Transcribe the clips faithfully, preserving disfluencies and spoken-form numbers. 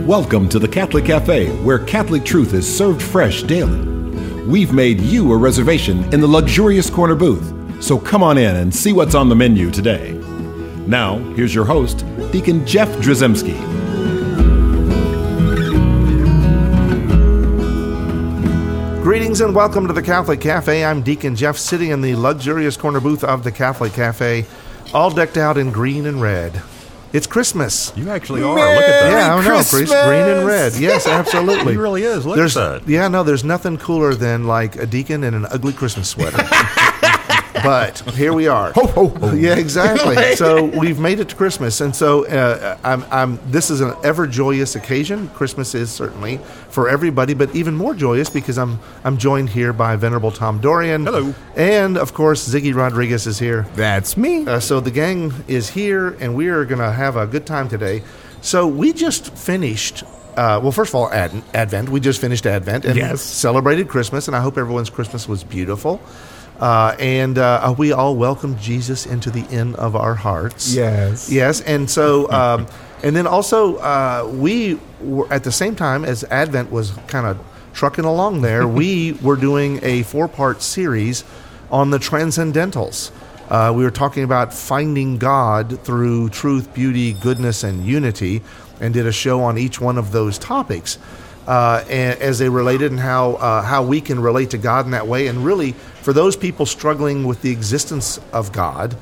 Welcome to the Catholic Cafe, where Catholic truth is served fresh daily. We've made you a reservation in the luxurious corner booth, so come on in and see what's on the menu today. Now, here's your host, Deacon Jeff Drzymski. Greetings and welcome to the Catholic Cafe. I'm Deacon Jeff, sitting in the luxurious corner booth of the Catholic Cafe, all decked out in green and red. It's Christmas. You actually are. Merry Look at that. Yeah, I know, Priest. Green and red. Yes, absolutely. He really is. Look there's, at that. Yeah, no, there's nothing cooler than like a deacon in an ugly Christmas sweater. But here we are. Ho, ho, ho. Yeah, exactly. So we've made it to Christmas, and so uh, I'm, I'm. This is an ever joyous occasion. Christmas is certainly for everybody, but even more joyous because I'm I'm joined here by Venerable Tom Dorian. Hello. And of course, Ziggy Rodriguez is here. That's me. Uh, so the gang is here, and we are going to have a good time today. So we just finished. Uh, well, first of all, Ad- Advent. We just finished Advent and yes. celebrated Christmas, and I hope everyone's Christmas was beautiful. Uh, and uh, we all welcomed Jesus into the inn of our hearts. Yes. Yes. And so, um, and then also, uh, we were at the same time as Advent was kind of trucking along there, we were doing a four-part series on the Transcendentals. Uh, we were talking about finding God through truth, beauty, goodness, and unity, and did a show on each one of those topics. Uh, and, as they related and how uh, how we can relate to God in that way. And really, for those people struggling with the existence of God,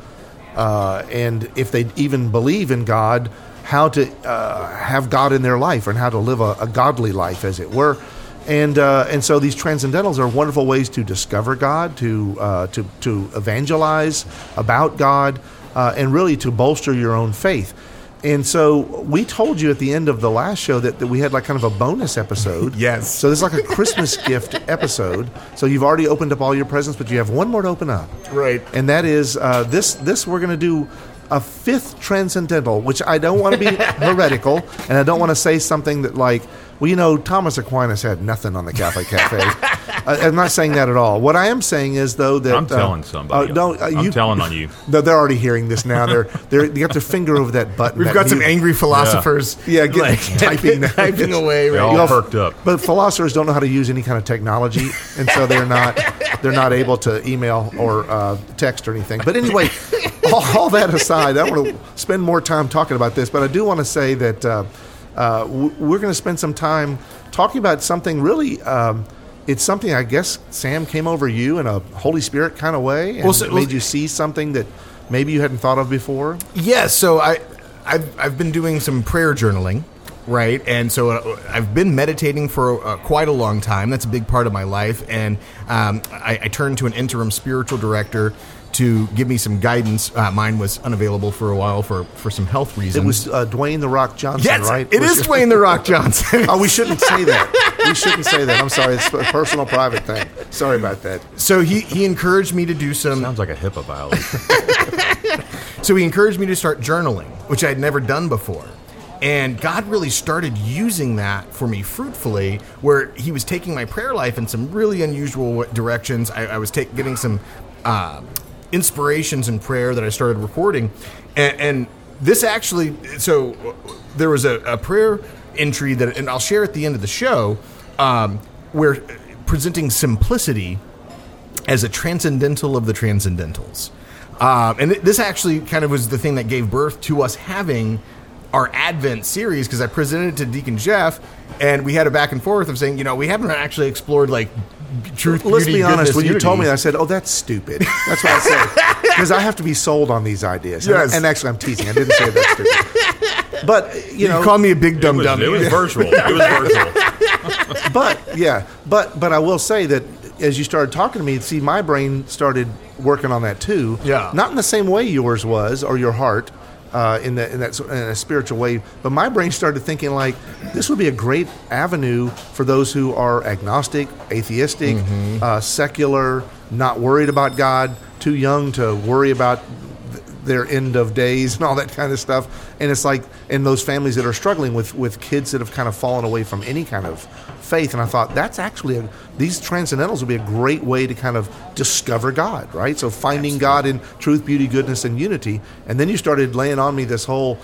uh, and if they even believe in God, how to uh, have God in their life and how to live a, a godly life, as it were. And uh, and so these transcendentals are wonderful ways to discover God, to uh, to to evangelize about God, uh, and really to bolster your own faith. And so we told you at the end of the last show that, that we had like kind of a bonus episode. Yes. So this is like a Christmas gift episode. So you've already opened up all your presents, but you have one more to open up. Right. And that is uh, this, this we're going to do a fifth transcendental, which I don't want to be heretical, and I don't want to say something that like, well, you know, Thomas Aquinas had nothing on the Catholic Cafe. uh, I'm not saying that at all. What I am saying is, though, that I'm telling uh, somebody. Uh, no, uh, I'm you, telling on you. They're already hearing this now. They're they're they got their finger over that button. We've that got some mute. angry philosophers. Yeah, get, like, typing typing away. They're Right? all You know, perked up. But philosophers don't know how to use any kind of technology, and so they're not they're not able to email or uh, text or anything. But anyway, all, all that aside, I don't want to spend more time talking about this, but I do want to say that uh, uh, we're going to spend some time talking about something really. Um, it's something I guess Sam came over you in a Holy Spirit kind of way, and Well, so- it made you see something that maybe you hadn't thought of before. Yeah. So I, I've I've been doing some prayer journaling, right? And so uh, I've been meditating for uh, quite a long time. That's a big part of my life, and um, I, I turned to an interim spiritual director to give me some guidance. Uh, mine was unavailable for a while for, for some health reasons. It was uh, Dwayne "The Rock" Johnson, yes, right? it Was is your- Dwayne "The Rock" Johnson. Oh, we shouldn't say that. We shouldn't say that. I'm sorry. It's a personal, private thing. Sorry about that. So he, he encouraged me to do some... Sounds like a HIPAA violation. So he encouraged me to start journaling, which I had never done before. And God really started using that for me fruitfully, where he was taking my prayer life in some really unusual directions. I, I was take, getting some uh, inspirations in prayer that I started recording. And, and this actually, so there was a, a prayer entry that, and I'll share at the end of the show, um, where presenting simplicity as a transcendental of the transcendentals. Um, and th- this actually kind of was the thing that gave birth to us having our Advent series, because I presented it to Deacon Jeff, and we had a back and forth of saying, you know, we haven't actually explored like truth, Let's beauty, be honest. goodness, When you unity. told me that, I said, "Oh, that's stupid." That's what I said, because I have to be sold on these ideas. And- Yes. And, actually, I'm teasing. I didn't say that's stupid. But you You know, called me a big It dumb was, dummy. it was virtual. It was virtual. but yeah, but but I will say that as you started talking to me, see, my brain started working on that too. Yeah. Not in the same way yours was, or your heart. Uh, in, the, in that in a spiritual way, but my brain started thinking like this would be a great avenue for those who are agnostic, atheistic, Mm-hmm. uh, secular, not worried about God, too young to worry about th- their end of days and all that kind of stuff. And it's like, and those families that are struggling with with kids that have kind of fallen away from any kind of faith. And I thought that's actually a, these transcendentals would be a great way to kind of discover God, right? So finding God in truth, beauty, goodness, and unity. And then you started laying on me this whole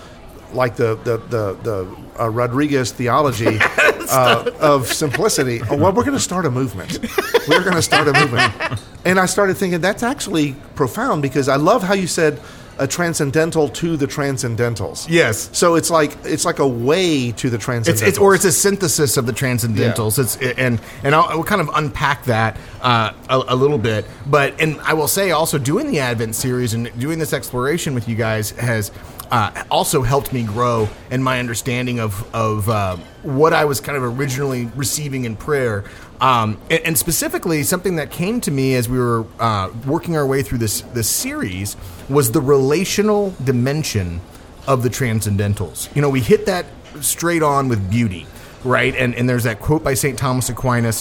like the the the, the uh, Rodriguez theology uh, of simplicity. Oh, well, we're going to start a movement. We're going to start a movement. And I started thinking that's actually profound, because I love how you said a transcendental to the transcendentals. Yes. So it's like it's like a way to the transcendentals. It's, it's or it's a synthesis of the transcendentals. Yeah. It's and and I'll, I'll kind of unpack that uh, a, a little bit. But and I will say also doing the Advent series and doing this exploration with you guys has uh, also helped me grow in my understanding of of uh, what I was kind of originally receiving in prayer. Um, and, and specifically, something that came to me as we were uh, working our way through this this series was the relational dimension of the transcendentals. You know, we hit that straight on with beauty, right? And and there's that quote by Saint Thomas Aquinas: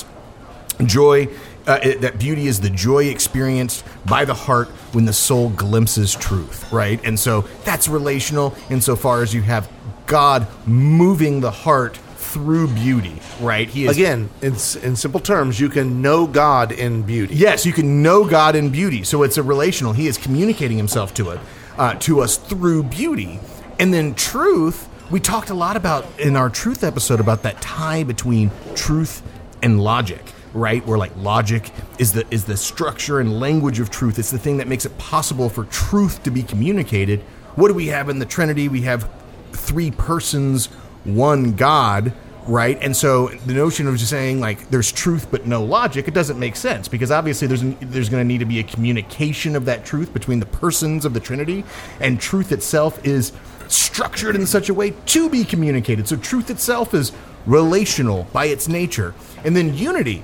"Joy, uh, it, that beauty is the joy experienced by the heart when the soul glimpses truth," right? And so that's relational insofar as you have God moving the heart through beauty, right? He is, again, in in simple terms, you can know God in beauty. Yes, you can know God in beauty. So it's a relational. He is communicating himself to it, uh, to us through beauty. And then truth, we talked a lot about in our truth episode about that tie between truth and logic, right? Where like logic is the is the structure and language of truth. It's the thing that makes it possible for truth to be communicated. What do we have in the Trinity? We have three persons, one God, right? And so the notion of just saying like there's truth but no logic, it doesn't make sense, because obviously there's an, there's going to need to be a communication of that truth between the persons of the Trinity, and truth itself is structured in such a way to be communicated. So truth itself is relational by its nature. And then unity.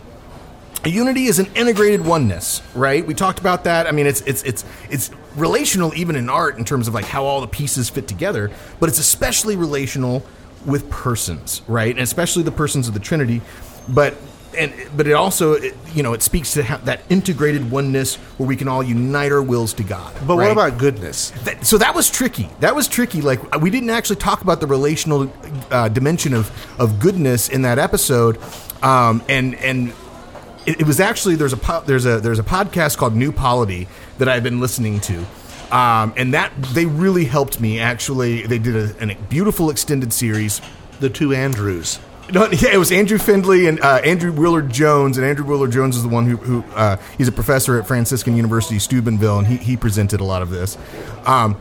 Unity is an integrated oneness, right? We talked about that. I mean, it's it's it's it's relational even in art in terms of like how all the pieces fit together, but it's especially relational with persons, right? And especially the persons of the Trinity. But and but it also it, you know it speaks to ha- that integrated oneness where we can all unite our wills to God. But right? what about goodness? That, so that was tricky. That was tricky. Like we didn't actually talk about the relational uh, dimension of of goodness in that episode, um, and and. It, it was actually there's a po- there's a there's a podcast called New Polity that I've been listening to, um, and that they really helped me. Actually, they did a, a beautiful extended series. The two Andrews. No, yeah, it was Andrew Findlay and uh, Andrew Willard Jones, and Andrew Willard Jones is the one who, who uh, he's a professor at Franciscan University Steubenville, and he he presented a lot of this, um,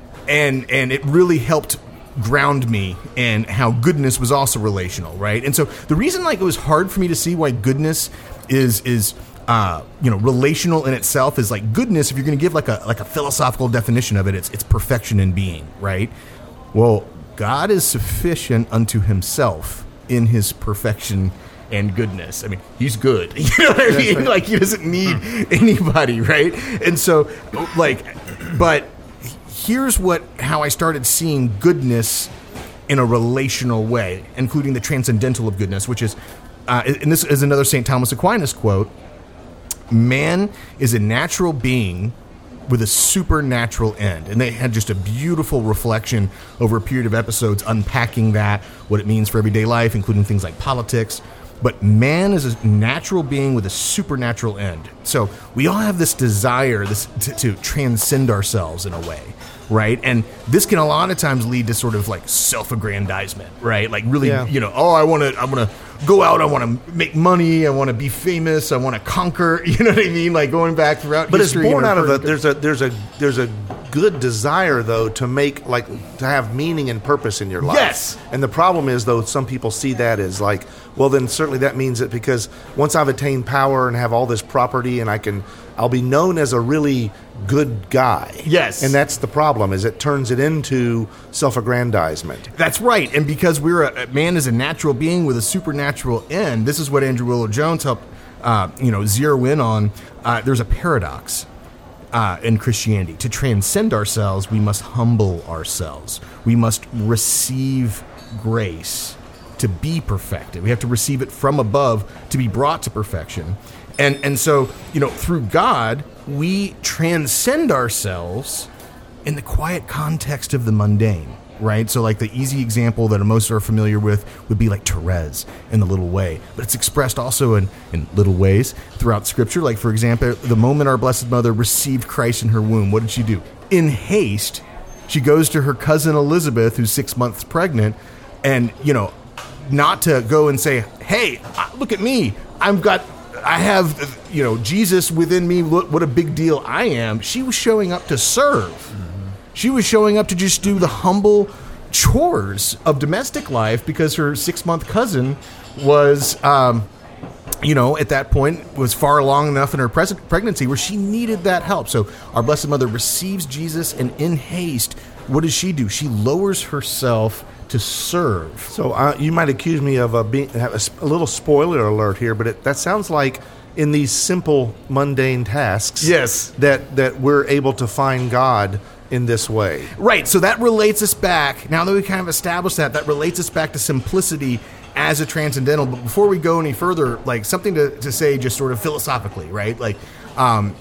and and it really helped ground me in how goodness was also relational, right? And so the reason like it was hard for me to see why goodness is is uh, you know relational in itself is like goodness. If you're going to give like a like a philosophical definition of it, it's it's perfection in being, right? Well, God is sufficient unto Himself in His perfection and goodness. I mean, He's good. You know what I mean? Right. Like He doesn't need anybody, right? And so, like, but here's what how I started seeing goodness in a relational way, including the transcendental of goodness, which is. Uh, and this is another Saint Thomas Aquinas quote: "Man is a natural being with a supernatural end." And they had just a beautiful reflection over a period of episodes unpacking that, what it means for everyday life, including things like politics. But man is a natural being with a supernatural end. So we all have this desire this to, to transcend ourselves in a way, right? And this can a lot of times lead to sort of like self-aggrandizement, right? Like really, yeah. you know, oh, I want to, I want to go out, I want to make money, I want to be famous, I want to conquer. You know what I mean? Like going back throughout but history. But it's born out of a the, there's a there's a there's a good desire though to make like to have meaning and purpose in your life. Yes. And the problem is though some people see that as like, well then certainly that means that because once I've attained power and have all this property and I can I'll be known as a really good guy. Yes. And that's the problem, is it turns it into self-aggrandizement. That's right. And because we're a, man is a natural being with a supernatural end, this is what Andrew Willard Jones helped uh, you know, zero in on. Uh, there's a paradox uh, in Christianity. To transcend ourselves, we must humble ourselves. We must receive grace to be perfected. We have to receive it from above to be brought to perfection. And and so, you know, through God, we transcend ourselves in the quiet context of the mundane, right? So like the easy example that most are familiar with would be like Therese in The Little Way. But it's expressed also in, in little ways throughout Scripture. Like, for example, the moment our Blessed Mother received Christ in her womb, what did she do? In haste, She goes to her cousin Elizabeth, who's six months pregnant, and, you know, not to go and say, hey, look at me. I've got, I have, you know, Jesus within me. Look what a big deal I am. She was showing up to serve. Mm-hmm. She was showing up to just do the humble chores of domestic life because her six-month cousin was, um, you know, at that point was far along enough in her pres- pregnancy where she needed that help. So our Blessed Mother receives Jesus, and in haste, what does she do? She lowers herself to serve. So uh, you might accuse me of uh, being a, a little spoiler alert here, but it, that sounds like in these simple, mundane tasks, yes, that that we're able to find God in this way. Right. So that relates us back. Now that we kind of established that, that relates us back to simplicity as a transcendental. But before we go any further, like something to, to say just sort of philosophically, right? Like, um,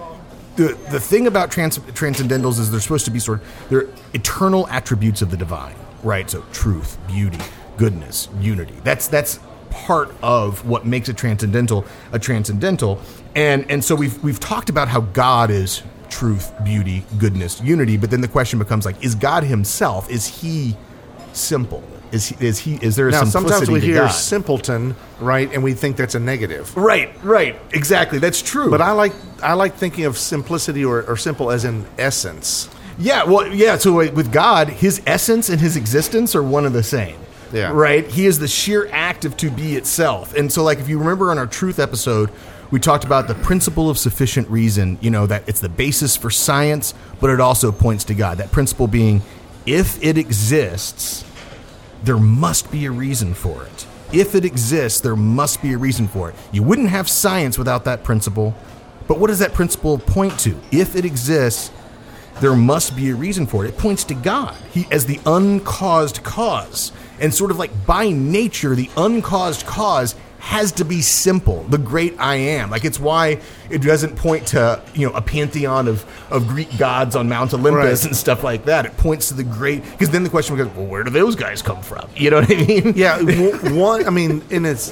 the the thing about trans, transcendentals is they're supposed to be sort of, they're eternal attributes of the divine, right? So truth, beauty, goodness, unity. That's that's part of what makes a transcendental a transcendental. And and so we've we've talked about how God is truth, beauty, goodness, unity, but then the question becomes like, is God himself, is he simple? Is he, is he is there a now, simplicity sometimes we to hear God? simpleton, right, and we think that's a negative. Right, right, exactly. That's true. But I like I like thinking of simplicity or, or simple as in essence. Yeah, well, yeah, so with God, his essence and his existence are one and the same. Yeah. Right? He is the sheer act of to be itself. And so, like, if you remember on our truth episode, we talked about the principle of sufficient reason, you know, that it's the basis for science, but it also points to God. That principle being, if it exists, there must be a reason for it. If it exists, there must be a reason for it. You wouldn't have science without that principle. But what does that principle point to? If it exists, there must be a reason for it. It points to God he, as the uncaused cause. And sort of like by nature, the uncaused cause has to be simple, the great I am. Like, it's why it doesn't point to, you know, a pantheon of, of Greek gods on Mount Olympus right. and stuff like that. It points to the great, because then the question becomes, well, where do those guys come from? You know what I mean? Yeah, w- one, I mean, in its,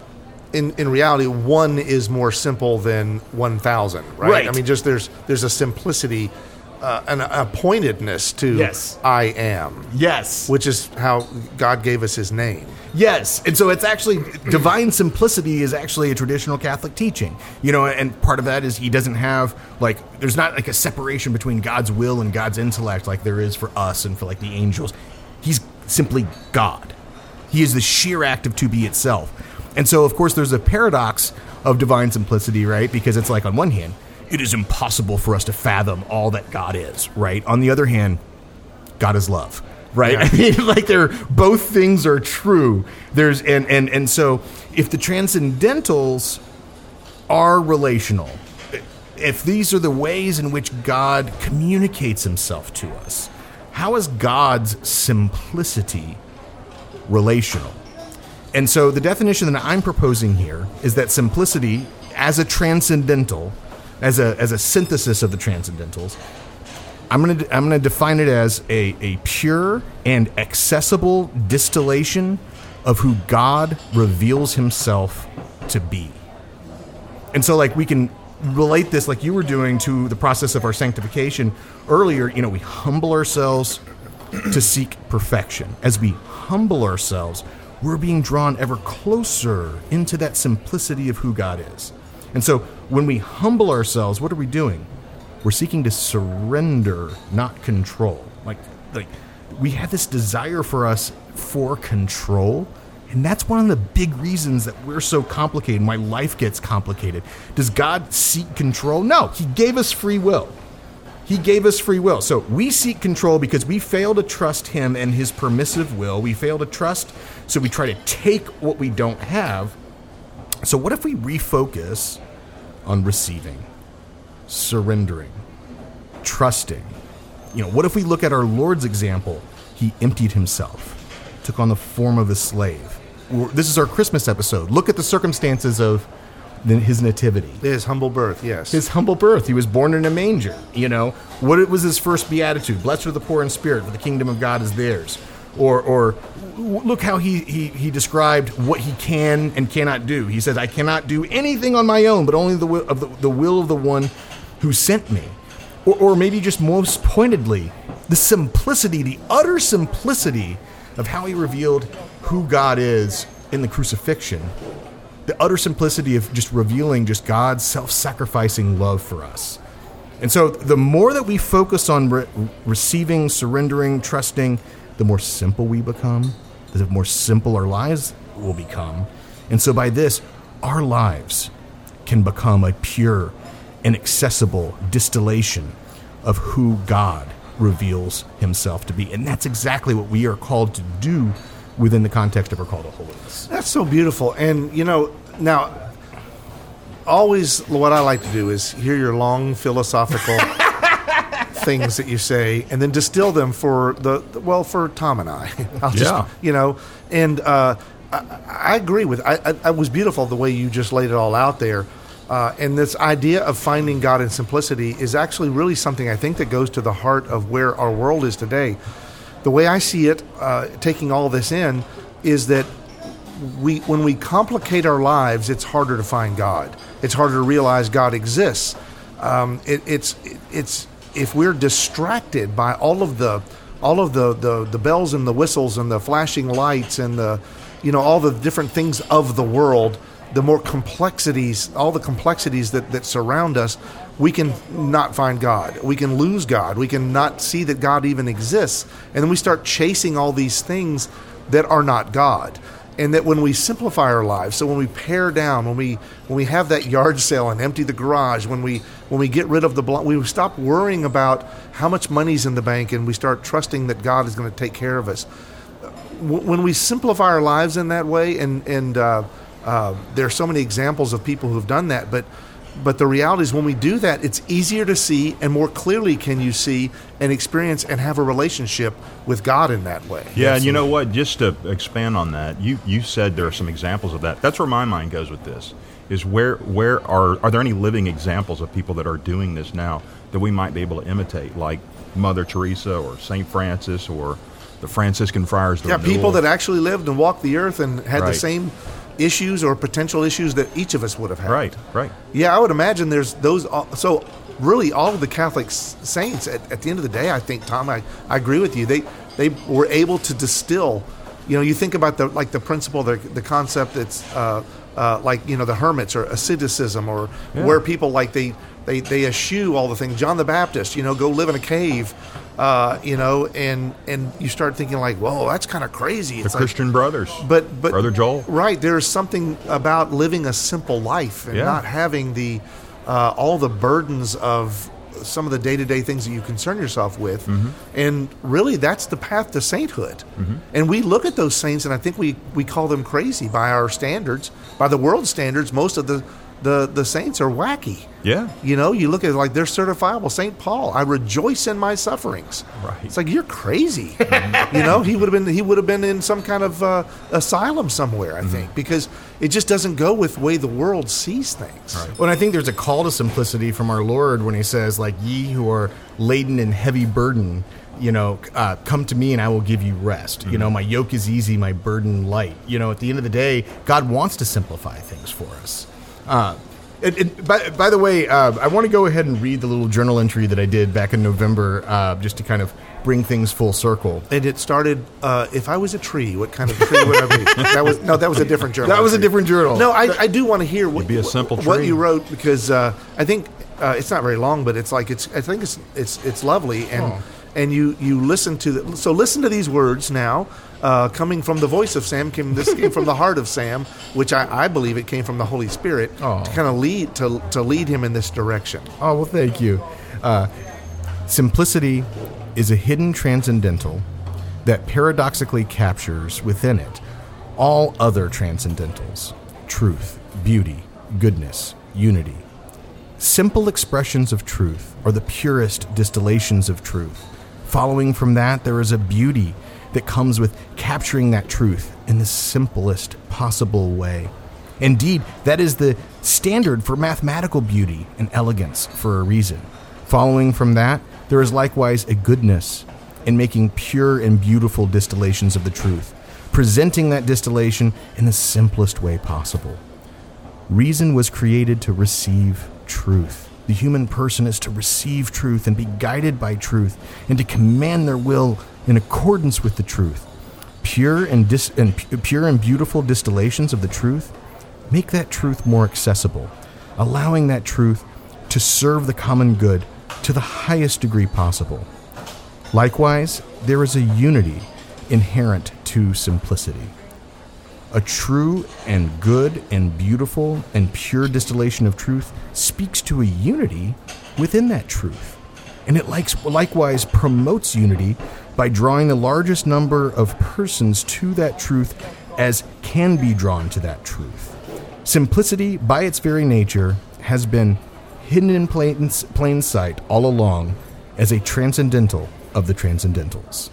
in, in reality, one is more simple than one thousand, right? Right. I mean, just there's there's a simplicity, uh, an a pointedness to Yes. I am. Yes. Which is how God gave us his name. Yes, and so it's actually, divine simplicity is actually a traditional Catholic teaching, you know, and part of that is he doesn't have, like, there's not like a separation between God's will and God's intellect like there is for us and for like the angels. He's simply God. He is the sheer act of to be itself. And so, of course, there's a paradox of divine simplicity, right? Because it's like, on one hand, it is impossible for us to fathom all that God is, right? On the other hand, God is love. Right. Yeah. I mean, like, they're both things are true. There's and, and and so if the transcendentals are relational, if these are the ways in which God communicates himself to us, how is God's simplicity relational? And so the definition that I'm proposing here is that simplicity as a transcendental, as a as a synthesis of the transcendentals, I'm going to I'm going to define it as a, a pure and accessible distillation of who God reveals himself to be. And so, like, we can relate this, like you were doing, to the process of our sanctification earlier. You know, we humble ourselves to seek perfection. As we humble ourselves, we're being drawn ever closer into that simplicity of who God is. And so when we humble ourselves, what are we doing? We're seeking to surrender, not control. Like, like we have this desire for us for control, and that's one of the big reasons that we're so complicated and why life gets complicated. Does God seek control? No, he gave us free will. He gave us free will. So we seek control because we fail to trust him and his permissive will. We fail to trust, so we try to take what we don't have. So what if we refocus on receiving, surrendering, trusting? You know, what if we look at our Lord's example? He emptied himself, took on the form of a slave. This is our Christmas episode. Look at the circumstances of his nativity. His humble birth, yes. His humble birth. He was born in a manger. You know, what was his first beatitude? Blessed are the poor in spirit, for the kingdom of God is theirs. Or, or look how he, he, he described what he can and cannot do. He says, I cannot do anything on my own, but only the will of the, the will of the one who sent me. Or, or maybe just most pointedly, The simplicity, the utter simplicity of how he revealed who God is in the crucifixion. The utter simplicity of just revealing just God's self-sacrificing love for us. And so the more that we focus on re- receiving, surrendering, trusting, the more simple we become, the more simple our lives will become. And so by this, our lives can become a pure and accessible distillation of who God reveals himself to be. And that's exactly what we are called to do within the context of our call to holiness. That's so beautiful. And, you know, now, always what I like to do is hear your long philosophical things that you say and then distill them for the, well, for Tom and I. I'll just, Yeah. you know, and uh, I, I agree with, I, I, it was beautiful the way you just laid it all out there. Uh, and this idea of finding God in simplicity is actually really something I think that goes to the heart of where our world is today. The way I see it, uh, taking all this in, is that we, when we complicate our lives, it's harder to find God. It's harder to realize God exists. Um, it, it's it's if we're distracted by all of the all of the, the, the bells and the whistles and the flashing lights and the you know all the different things of the world, the more complexities, all the complexities that, that surround us, we can not find God. We can lose God. We can not see that God even exists. And then we start chasing all these things that are not God. And that when we simplify our lives, so when we pare down, when we when we have that yard sale and empty the garage, when we when we get rid of the bl- we stop worrying about how much money's in the bank and we start trusting that God is going to take care of us. When we simplify our lives in that way, and and uh, uh, there are so many examples of people who have done that, but but the reality is when we do that, it's easier to see and more clearly can you see and experience and have a relationship with God in that way. Yeah, and you know what? Just to expand on that, you, you said there are some examples of that. That's where my mind goes with this, is where where are are there any living examples of people that are doing this now that we might be able to imitate, like Mother Teresa or Saint Francis or the Franciscan Friars? The Yeah, renewal. people that actually lived and walked the earth and had Right. the same issues or potential issues that each of us would have had. Right, right. Yeah, I would imagine there's those. So really, all of the Catholic s- saints, at, at the end of the day, I think, Tom, I, I agree with you. They they were able to distill. You know, you think about the like the principle, the the concept that's uh, uh, like you know the hermits or asceticism, or Yeah. where people like they they they eschew all the things. John the Baptist, you know, go live in a cave. Uh, you know, and and you start thinking like, whoa, that's kind of crazy. The It's like, Christian Brothers. but but Brother Joel. right? There's something about living a simple life and Yeah. not having the uh, all the burdens of some of the day-to-day things that you concern yourself with, Mm-hmm. and really that's the path to sainthood. And we look at those saints, and I think we we call them crazy by our standards, by the world standards. Most of the the the saints are wacky. Yeah. You know, you look at it like they're certifiable. Saint Paul, I rejoice in my sufferings. Right. It's like, you're crazy. You know, he would have been he would have been in some kind of uh, asylum somewhere, I think, because it just doesn't go with the way the world sees things. Right. Well, and I think there's a call to simplicity from our Lord when he says, like, ye who are laden and heavy burden, you know, uh, come to me and I will give you rest. Mm-hmm. You know, my yoke is easy, my burden light. You know, at the end of the day, God wants to simplify things for us. Uh, it, it, by, by the way, uh, I want to go ahead and read the little journal entry that I did back in November, uh, just to kind of bring things full circle. And it started, uh, if I was a tree, what kind of tree would I be? That was no, that was a different journal. That was a entry. different journal. No, I, I do want to hear what, You'd be a simple what tree. you wrote, because uh, I think uh, it's not very long, but it's like it's. I think it's it's it's lovely, and Oh. and you you listen to the, so listen to these words now, uh, coming from the voice of Sam. Came this came from the heart of Sam, which I, I believe it came from the Holy Spirit Oh. to kind of lead to to lead him in this direction. Oh, well, thank you. Uh, simplicity is a hidden transcendental that paradoxically captures within it all other transcendentals: truth, beauty, goodness, unity. Simple expressions of truth are the purest distillations of truth. Following from that, there is a beauty that comes with capturing that truth in the simplest possible way. Indeed, that is the standard for mathematical beauty and elegance for a reason. Following from that, there is likewise a goodness in making pure and beautiful distillations of the truth, presenting that distillation in the simplest way possible. Reason was created to receive truth. the human person is to receive truth and be guided by truth and to command their will in accordance with the truth. Pure and, dis- and pu- pure and beautiful distillations of the truth make that truth more accessible, allowing that truth to serve the common good to the highest degree possible. Likewise, there is a unity inherent to simplicity. A true and good and beautiful and pure distillation of truth speaks to a unity within that truth. And it likes, likewise promotes unity by drawing the largest number of persons to that truth as can be drawn to that truth. Simplicity, by its very nature, has been hidden in plain, plain sight all along as a transcendental of the transcendentals.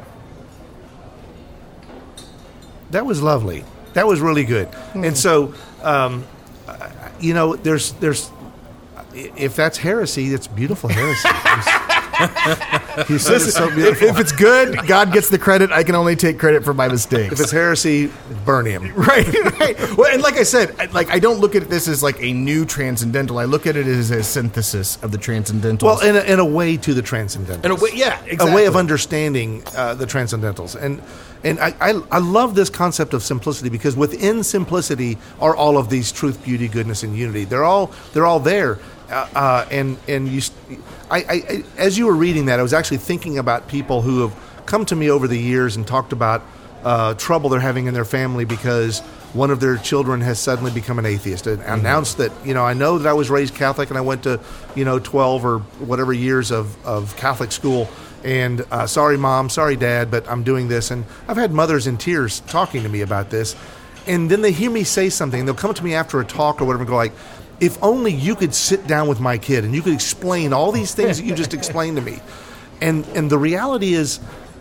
That was lovely. That was really good. Mm. And so, um, you know, there's, there's, if that's heresy, it's beautiful heresy. He said it's so beautiful. If it's good, God gets the credit. I can only take credit for my mistakes. If it's heresy, burn him. Right, right. Well, and like I said, like I don't look at this as like a new transcendental. I look at it as a synthesis of the transcendentals. Well, in a, in a way to the transcendentals. In a way, yeah, exactly. A way of understanding uh, the transcendentals. And and I, I I love this concept of simplicity because within simplicity are all of these truth, beauty, goodness, and unity. They're all they're all there. Uh, uh, and and you, I, I, as you were reading that, I was actually thinking about people who have come to me over the years and talked about uh, trouble they're having in their family because one of their children has suddenly become an atheist and mm-hmm. announced that, you know, I know that I was raised Catholic and I went to, you know, twelve or whatever years of, of Catholic school. And uh, sorry, Mom, sorry, Dad, but I'm doing this. And I've had mothers in tears talking to me about this. And then they hear me say something. They'll come to me after a talk or whatever and go like, if only you could sit down with my kid and you could explain all these things that you just explained to me. And and the reality is,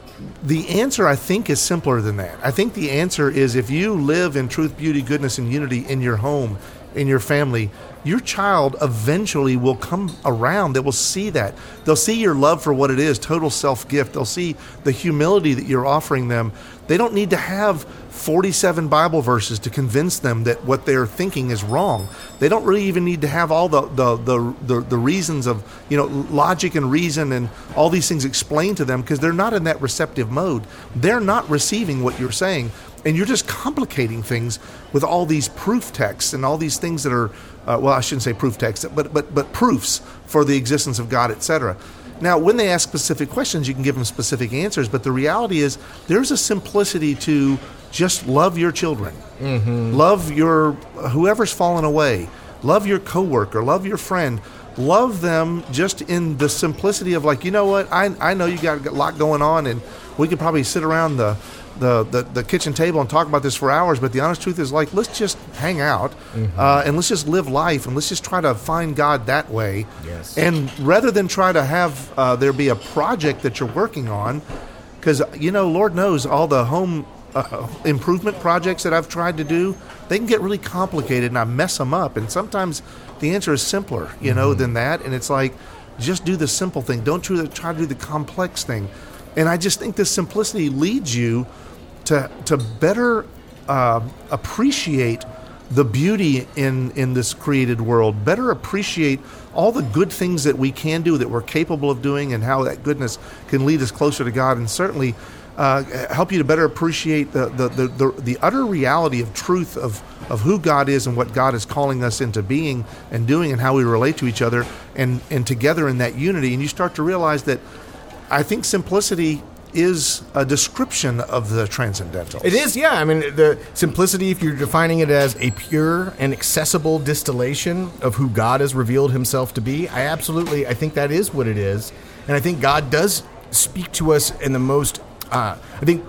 the answer, I think, is simpler than that. I think the answer is if you live in truth, beauty, goodness, and unity in your home, in your family, your child eventually will come around. They will see that. They'll see your love for what it is, total self-gift. They'll see the humility that you're offering them. They don't need to have forty-seven Bible verses to convince them that what they're thinking is wrong. They don't really even need to have all the the the, the, the reasons of, you know, logic and reason and all these things explained to them because they're not in that receptive mode. They're not receiving what you're saying. And you're just complicating things with all these proof texts and all these things that are, uh, well, I shouldn't say proof texts, but but but proofs for the existence of God, et cetera. Now, when they ask specific questions, you can give them specific answers. But the reality is there's a simplicity to just love your children. Mm-hmm. Love your whoever's fallen away. Love your coworker. Love your friend. Love them just in the simplicity of like, you know what, I I know you got a lot going on and we could probably sit around the The, the the kitchen table and talk about this for hours, but the honest truth is like, let's just hang out mm-hmm. uh, and let's just live life and let's just try to find God that way. Yes. And rather than try to have uh, there be a project that you're working on, because, you know, Lord knows all the home uh, improvement projects that I've tried to do, they can get really complicated and I mess them up. And sometimes the answer is simpler, you mm-hmm. know, than that. And it's like, just do the simple thing. Don't try to, try to do the complex thing. And I just think this simplicity leads you to to better uh, appreciate the beauty in, in this created world, better appreciate all the good things that we can do, that we're capable of doing, and how that goodness can lead us closer to God, and certainly uh, help you to better appreciate the the, the, the the utter reality of truth of, of who God is and what God is calling us into being and doing and how we relate to each other and, and together in that unity. And you start to realize that I think simplicity is a description of the transcendental. It is, yeah. I mean, the simplicity, if you're defining it as a pure and accessible distillation of who God has revealed himself to be, I absolutely, I think that is what it is. And I think God does speak to us in the most, uh, I think,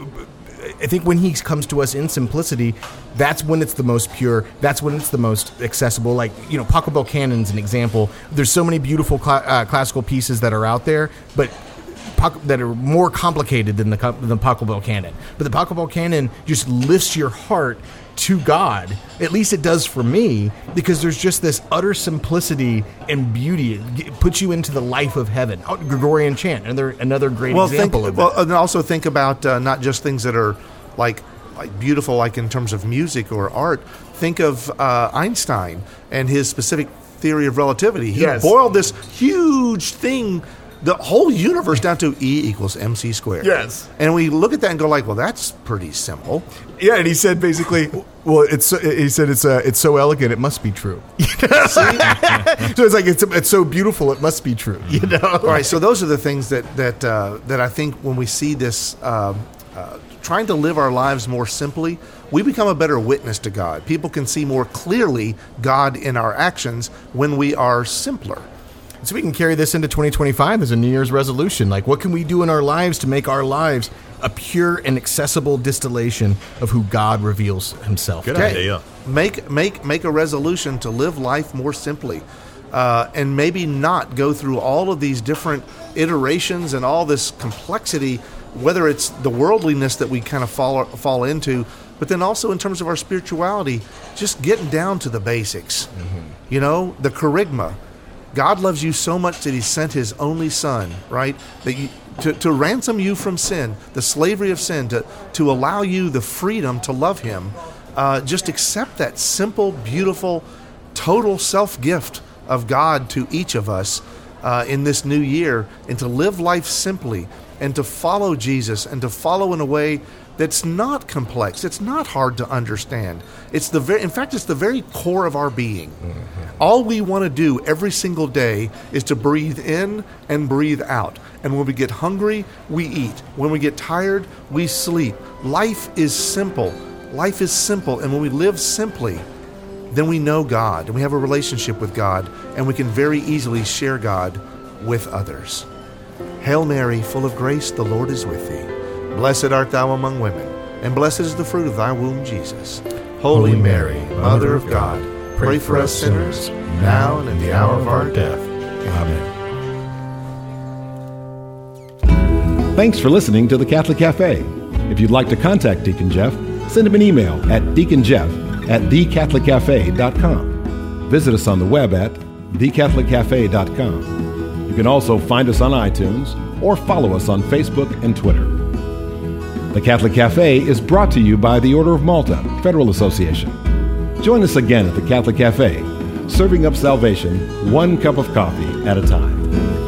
I think when he comes to us in simplicity, that's when it's the most pure. That's when it's the most accessible. Like, you know, Pachelbel Canon's an example. There's so many beautiful cl- uh, classical pieces that are out there, but that are more complicated than the the Pachelbel Canon. But the Pachelbel Canon just lifts your heart to God. At least it does for me, because there's just this utter simplicity and beauty. It puts you into the life of heaven. Oh, Gregorian chant, another another great well, example think, of well, that. And also think about uh, not just things that are like like beautiful, like in terms of music or art. Think of uh, Einstein and his specific theory of relativity. He Yes. boiled this huge thing, the whole universe, down to E equals mc squared. Yes. And we look at that and go like, well, that's pretty simple. Yeah, and he said basically, well, it's so, he said it's uh, it's so elegant, it must be true. So it's like it's it's so beautiful, it must be true. You know. All right, so those are the things that that uh, that I think when we see this, um, uh, trying to live our lives more simply, we become a better witness to God. People can see more clearly God in our actions when we are simpler. So we can carry this into twenty twenty-five as a New Year's resolution. Like, what can we do in our lives to make our lives a pure and accessible distillation of who God reveals himself? Good to? idea. Make make make a resolution to live life more simply, uh, and maybe not go through all of these different iterations and all this complexity. Whether it's the worldliness that we kind of fall fall into, but then also in terms of our spirituality, just getting down to the basics. Mm-hmm. You know, the kerygma. God loves you so much that He sent His only Son, right? That you, to, to ransom you from sin, the slavery of sin, to, to allow you the freedom to love Him. Uh, just accept that simple, beautiful, total self-gift of God to each of us uh, in this new year, and to live life simply, and to follow Jesus, and to follow in a way that's not complex. It's not hard to understand. It's the very, in fact, it's the very core of our being. Mm-hmm. All we want to do every single day is to breathe in and breathe out. And when we get hungry, we eat. When we get tired, we sleep. Life is simple. Life is simple. And when we live simply, then we know God, and we have a relationship with God, and we can very easily share God with others. Hail Mary, full of grace, the Lord is with thee. Blessed art thou among women, and blessed is the fruit of thy womb, Jesus. Holy Mary, Mother of God, pray for us sinners, now and in the hour of our death. Amen. Thanks for listening to the Catholic Cafe. If you'd like to contact Deacon Jeff, send him an email at deaconjeff at the catholic cafe dot com. Visit us on the web at the catholic cafe dot com. You can also find us on iTunes or follow us on Facebook and Twitter. The Catholic Cafe is brought to you by the Order of Malta Federal Association. Join us again at the Catholic Cafe, serving up salvation one cup of coffee at a time.